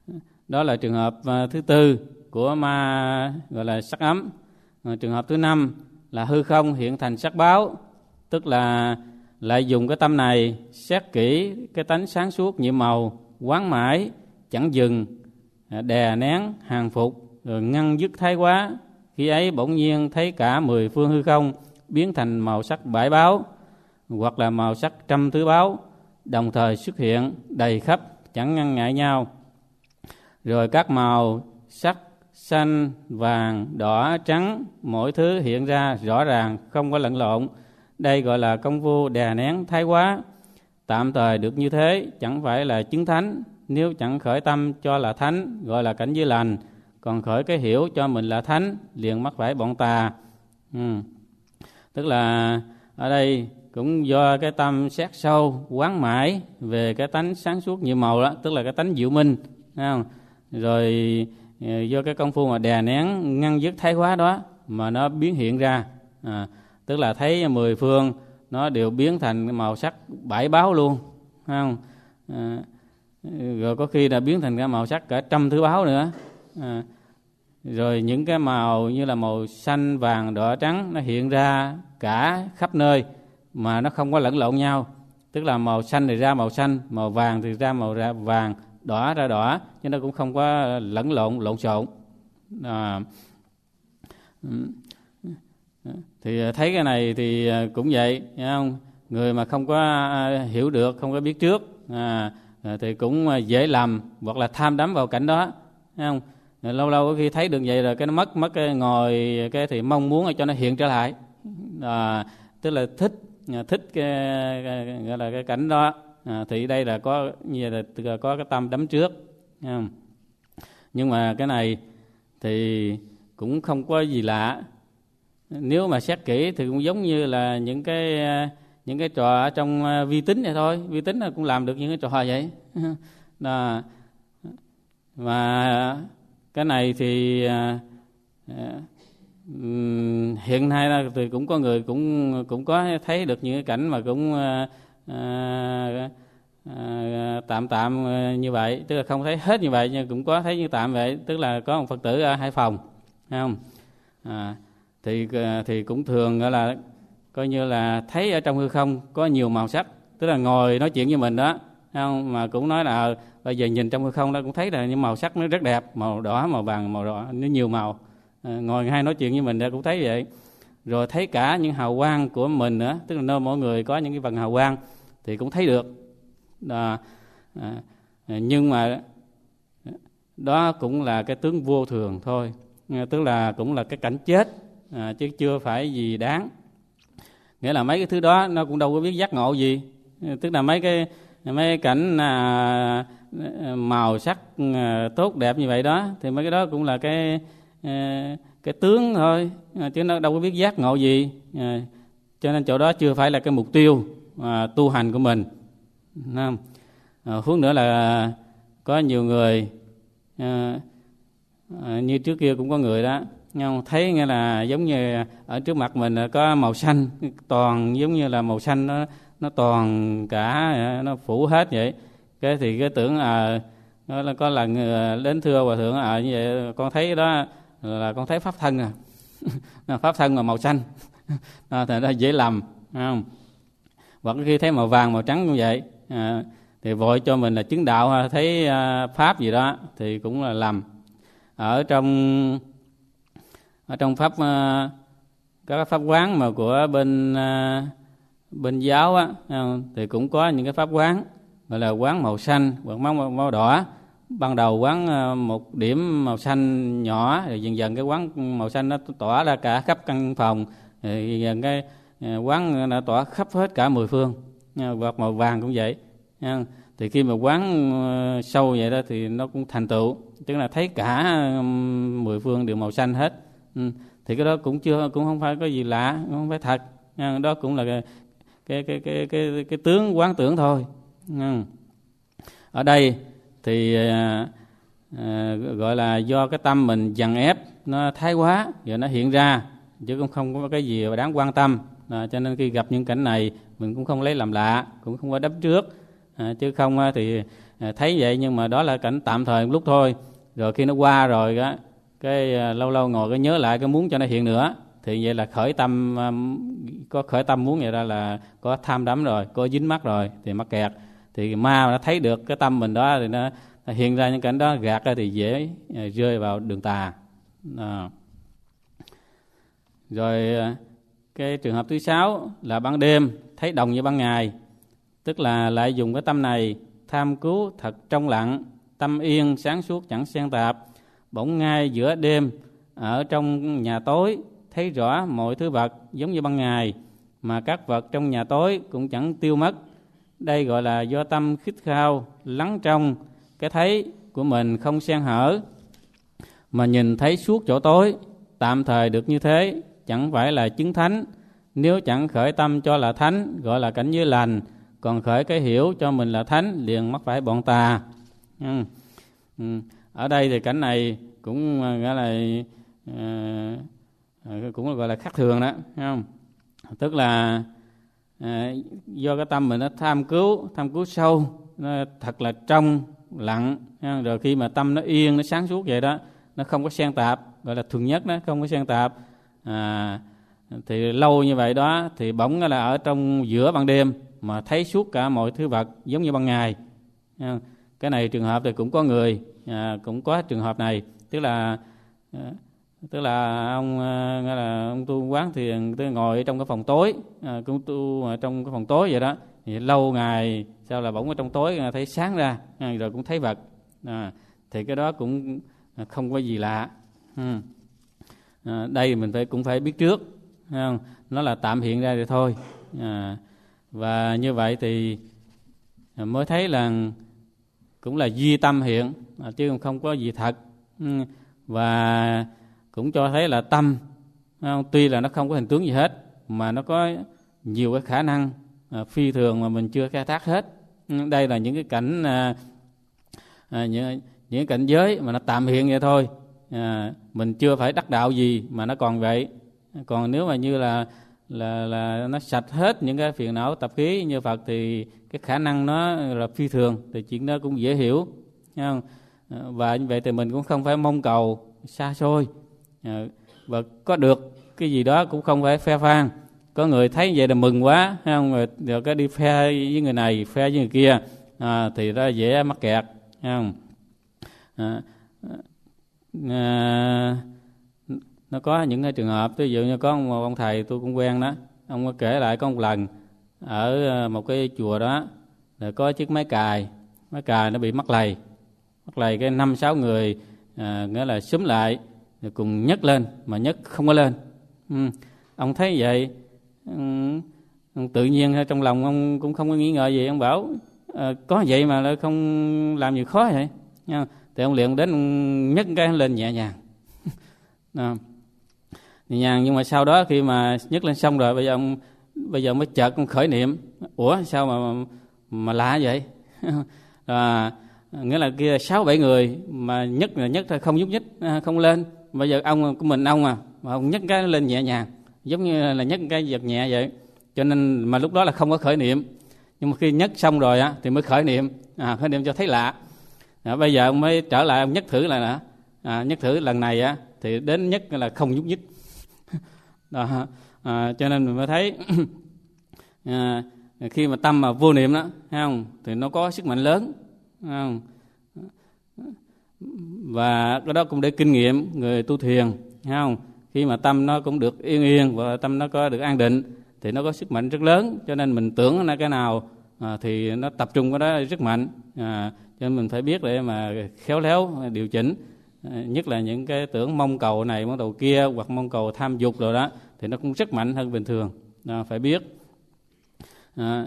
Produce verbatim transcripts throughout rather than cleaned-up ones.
Đó là trường hợp thứ tư của ma gọi là sắc ấm. Trường hợp thứ năm là hư không hiện thành sắc báo, tức là lại dùng cái tâm này xét kỹ cái tánh sáng suốt nhiệm màu, quán mãi chẳng dừng, đè nén hàng phục, rồi ngăn dứt thái quá. Khi ấy bỗng nhiên thấy cả mười phương hư không biến thành màu sắc bãi báo hoặc là màu sắc trăm thứ báo, đồng thời xuất hiện đầy khắp, chẳng ngăn ngại nhau. Rồi các màu sắc xanh, vàng, đỏ, trắng, mỗi thứ hiện ra rõ ràng, không có lẫn lộn. Đây gọi là công phu đè nén thái quá. Tạm thời được như thế chẳng phải là chứng thánh. Nếu chẳng khởi tâm cho là thánh, gọi là cảnh giới lành. Còn khởi cái hiểu cho mình là thánh, liền mắc phải bọn tà. ừ. Tức là ở đây cũng do cái tâm xét sâu, quán mãi về cái tánh sáng suốt nhiệm màu đó, tức là cái tánh diệu minh, thấy không? Rồi do cái công phu mà đè nén ngăn dứt thái quá đó mà nó biến hiện ra, à, tức là thấy mười phương nó đều biến thành màu sắc bảy báo luôn, thấy không? À, rồi có khi là biến thành cái màu sắc cả trăm thứ báo nữa. À, rồi những cái màu như là màu xanh, vàng, đỏ, trắng nó hiện ra cả khắp nơi mà nó không có lẫn lộn nhau. Tức là màu xanh thì ra màu xanh, màu vàng thì ra màu ra vàng, đỏ ra đỏ, chứ nó cũng không có lẫn lộn lộn xộn. À, thì thấy cái này thì cũng vậy, thấy không? Người mà không có hiểu được, không có biết trước, à, thì cũng dễ lầm hoặc là tham đắm vào cảnh đó, thấy không? Lâu lâu khi thấy được vậy rồi cái nó mất mất cái ngồi cái thì mong muốn cho nó hiện trở lại, à, tức là thích thích cái, cái gọi là cái cảnh đó. À, thì đây là có như là có cái tâm đắm trước, thấy không? Nhưng mà cái này thì cũng không có gì lạ. Nếu mà xét kỹ thì cũng giống như là những cái những cái trò ở trong vi tính này thôi. Vi tính là cũng làm được những cái trò vậy. Đó. Và cái này thì à, à, hiện nay thì cũng có người cũng cũng có thấy được những cái cảnh mà cũng à, à, à, tạm tạm như vậy, tức là không thấy hết như vậy nhưng cũng có thấy như tạm vậy. Tức là có một Phật tử ở Hải Phòng, thấy không? À, thì thì cũng thường gọi là coi như là thấy ở trong hư không có nhiều màu sắc, tức là ngồi nói chuyện với mình đó, thấy không? Mà cũng nói là bây giờ nhìn trong hư không đó cũng thấy là những màu sắc nó rất đẹp, màu đỏ, màu vàng, màu đỏ, nó nhiều màu. À, ngồi hay nói chuyện với mình đó cũng thấy vậy. Rồi thấy cả những hào quang của mình nữa, tức là nơi mỗi người có những cái vần hào quang thì cũng thấy được. À, à, nhưng mà đó cũng là cái tướng vô thường thôi, tức là cũng là cái cảnh chết, à, chứ chưa phải gì đáng. Nghĩa là mấy cái thứ đó nó cũng đâu có biết giác ngộ gì. Tức là mấy cái mấy cái cảnh à, màu sắc à, tốt đẹp như vậy đó thì mấy cái đó cũng là cái à, cái tướng thôi, à, chứ nó đâu có biết giác ngộ gì. À, cho nên chỗ đó chưa phải là cái mục tiêu à, tu hành của mình. À, huống nữa là có nhiều người à, à, như trước kia cũng có người đó, nhưng thấy nghe là giống như ở trước mặt mình có màu xanh, toàn giống như là màu xanh nó nó toàn cả, nó phủ hết vậy. Cái thì cái tưởng à nó là có lần đến thưa hòa thượng à như vậy con thấy đó là con thấy pháp thân à pháp thân mà màu xanh à, thì nó dễ lầm, không? Hoặc khi thấy màu vàng màu trắng cũng vậy, à, thì vội cho mình là chứng đạo, thấy à, pháp gì đó thì cũng là lầm. Ở trong ở trong pháp uh, các pháp quán mà của bên uh, bên giáo á, thì cũng có những cái pháp quán gọi là quán màu xanh hoặc màu, màu đỏ. Ban đầu quán uh, một điểm màu xanh nhỏ, rồi dần dần cái quán màu xanh nó tỏa ra cả khắp căn phòng, rồi dần cái uh, quán nó tỏa khắp hết cả mười phương. Uh, hoặc màu vàng cũng vậy. Uh, thì khi mà quán uh, sâu vậy đó thì nó cũng thành tựu, tức là thấy cả um, mười phương đều màu xanh hết. Ừ. Thì cái đó cũng chưa cũng không phải có gì lạ, không phải thật. À, đó cũng là cái cái cái cái cái, cái tướng quán tưởng thôi. Ừ. Ở đây thì à, à, gọi là do cái tâm mình dằn ép nó thái quá rồi nó hiện ra, chứ cũng không có cái gì đáng quan tâm. À, cho nên khi gặp những cảnh này mình cũng không lấy làm lạ, cũng không có đắp trước. À, chứ không thì à, thấy vậy nhưng mà đó là cảnh tạm thời một lúc thôi. Rồi khi nó qua rồi đó, cái à, lâu lâu ngồi cái nhớ lại cái muốn cho nó hiện nữa, thì vậy là khởi tâm, um, có khởi tâm muốn vậy ra là có tham đắm rồi, có dính mắc rồi thì mắc kẹt. Thì ma nó thấy được cái tâm mình đó thì nó, nó hiện ra những cảnh đó, gạt ra thì dễ à, rơi vào đường tà. À. Rồi cái trường hợp thứ sáu là ban đêm thấy đồng như ban ngày, tức là lại dùng cái tâm này tham cứu thật trong lặng, tâm yên sáng suốt chẳng xen tạp. Bỗng ngay giữa đêm ở trong nhà tối thấy rõ mọi thứ vật giống như ban ngày, mà các vật trong nhà tối cũng chẳng tiêu mất. Đây gọi là do tâm khít khao lắng trong cái thấy của mình không xen hở, mà nhìn thấy suốt chỗ tối. Tạm thời được như thế chẳng phải là chứng thánh. Nếu chẳng khởi tâm cho là thánh gọi là cảnh giới lành, còn khởi cái hiểu cho mình là thánh liền mắc phải bọn tà. Ừ. Ừ. Ở đây thì cảnh này cũng gọi là uh, cũng gọi là khác thường đó, thấy không? Tức là uh, do cái tâm mình nó tham cứu, tham cứu sâu, nó thật là trong lặng, rồi khi mà tâm nó yên, nó sáng suốt vậy đó, nó không có xen tạp, gọi là thuần nhất đó, không có xen tạp. À, thì lâu như vậy đó thì bỗng là ở trong giữa ban đêm mà thấy suốt cả mọi thứ vật giống như ban ngày. Cái này trường hợp thì cũng có người à, cũng có trường hợp này, tức là à, tức là ông nghe là ông tu quán thì ngồi trong cái phòng tối, à, cũng tu trong cái phòng tối vậy đó, thì lâu ngày sau là bỗng ở trong tối thấy sáng ra, rồi cũng thấy vật, à, thì cái đó cũng không có gì lạ. Ừ. À, đây mình phải cũng phải biết trước, không? Nó là tạm hiện ra thì thôi, à, và như vậy thì mới thấy là cũng là duy tâm hiện, à, chứ không có gì thật. Ừ. Và cũng cho thấy là tâm, không? Tuy là nó không có hình tướng gì hết mà nó có nhiều cái khả năng à, phi thường mà mình chưa khai thác hết. Ừ. Đây là những cái cảnh à, à, những, những cảnh giới mà nó tạm hiện vậy thôi. À, mình chưa phải đắc đạo gì mà nó còn vậy. Còn nếu mà như là là là nó sạch hết những cái phiền não tập khí như Phật thì cái khả năng nó là phi thường, thì chuyện đó cũng dễ hiểu, không? Và như vậy thì mình cũng không phải mong cầu xa xôi, à, và có được cái gì đó cũng không phải khoe khoang. Có người thấy vậy là mừng quá, không? Rồi, rồi cái đi khoe với người này, khoe với người kia, à, thì đó dễ mắc kẹt, không? À, À, nó có những cái trường hợp, ví dụ như có một ông thầy tôi cũng quen đó, ông có kể lại có một lần ở một cái chùa đó là có chiếc máy cài, máy cài nó bị mắc lầy, mắc lầy cái năm sáu người à, nghĩa là xúm lại rồi cùng nhấc lên mà nhấc không có lên. Ừ. Ông thấy vậy, ừ, tự nhiên trong lòng ông cũng không có nghĩ ngợi gì, ông bảo à, có vậy mà lại không làm gì khó vậy. Nha. Thì ông liền đến ông nhấc cái lên nhẹ nhàng, à, nhẹ nhàng. Nhưng mà sau đó khi mà nhấc lên xong rồi, bây giờ ông bây giờ mới chợt ông khởi niệm, ủa sao mà mà lạ vậy? À, nghĩa là kia sáu bảy người mà nhấc là nhấc thôi, không nhúc nhích, không lên. Bây giờ ông của mình ông à, mà ông nhấc cái lên nhẹ nhàng, giống như là nhấc cái giật nhẹ vậy. Cho nên mà lúc đó là không có khởi niệm, nhưng mà khi nhấc xong rồi á thì mới khởi niệm, à, khởi niệm cho thấy lạ. À, bây giờ ông mới trở lại, ông nhấc thử lại nữa, à, nhấc thử lần này á thì đến nhấc là không nhúc nhích. Đó, à, cho nên mình mới thấy à, khi mà tâm mà vô niệm đó, thấy không, thì nó có sức mạnh lớn, thấy không? Và cái đó cũng để kinh nghiệm người tu thiền, thấy không? Khi mà tâm nó cũng được yên yên và tâm nó có được an định thì nó có sức mạnh rất lớn. Cho nên mình tưởng là cái nào à, thì nó tập trung cái đó rất mạnh, à, cho nên mình phải biết để mà khéo léo điều chỉnh. À, nhất là những cái tưởng mong cầu này mong cầu kia hoặc mong cầu tham dục rồi đó thì nó cũng rất mạnh hơn bình thường, à, phải biết. À,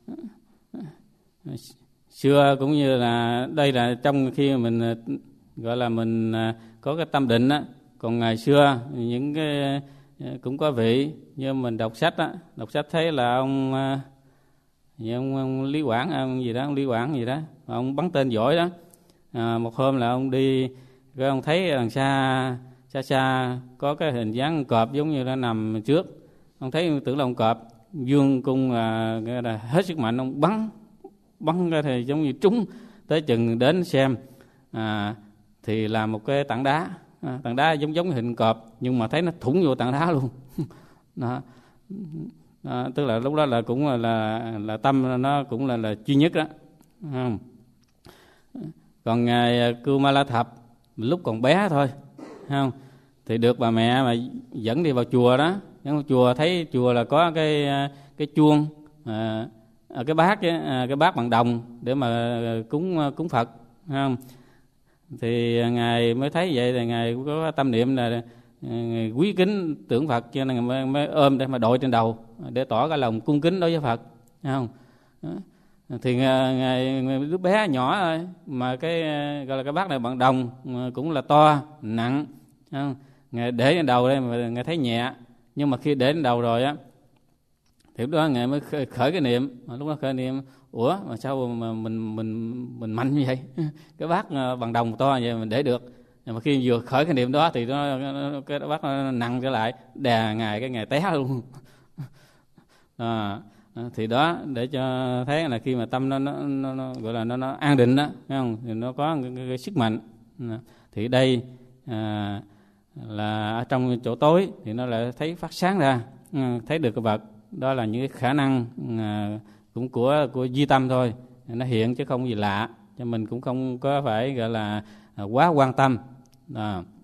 xưa cũng như là đây là trong khi mình gọi là mình có cái tâm định á, còn ngày xưa những cái cũng có vị như mình đọc sách á, đọc sách thấy là ông như ông, ông Lý Quảng ông gì đó, ông Lý Quảng gì đó, ông bắn tên giỏi đó. À, một hôm là ông đi, rồi ông thấy đằng xa xa xa có cái hình dáng cọp giống như nó nằm trước, ông thấy tưởng là ông cọp, dương cung là, là hết sức mạnh, ông bắn bắn ra thì giống như trúng tới chừng đến xem à, thì là một cái tảng đá, à, tảng đá giống giống hình cọp nhưng mà thấy nó thủng vô tảng đá luôn. Đó. Đó, tức là lúc đó là cũng là là, là tâm nó cũng là là duy nhất đó. Không. Còn ngài Kumala Thập lúc còn bé thôi, không, thì được bà mẹ mà dẫn đi vào chùa đó, dẫn vào chùa thấy chùa là có cái cái chuông, à, cái bát á, cái bát bằng đồng để mà cúng cúng Phật, không, thì ngài mới thấy vậy thì ngài cũng có tâm niệm là ngài quý kính tưởng Phật, cho nên mới, mới ôm để mà đội trên đầu để tỏ cái lòng cung kính đối với Phật, không. Đó. Thì ngài, ngài đứa bé nhỏ thôi mà cái gọi là cái bát này bằng đồng cũng là to nặng, không? Ngài để trên đầu đây mà ngài thấy nhẹ, nhưng mà khi để trên đầu rồi á thì lúc đó ngài mới khởi, khởi cái niệm, lúc đó khởi niệm ủa mà sao mà mình mình mình mạnh như vậy, cái bát bằng đồng to vậy mình để được, nhưng mà khi vừa khởi cái niệm đó thì nó cái bát nó nặng trở lại, đè ngài cái ngài té luôn. À, thì đó để cho thấy là khi mà tâm nó, nó, nó, nó gọi là nó, nó an định đó, thấy không? Thì nó có cái, cái, cái sức mạnh. Thì đây à, là ở trong chỗ tối thì nó lại thấy phát sáng ra, thấy được cái vật đó là những cái khả năng à, cũng của của duy tâm thôi, nó hiện chứ không gì lạ, cho mình cũng không có phải gọi là à, quá quan tâm. À.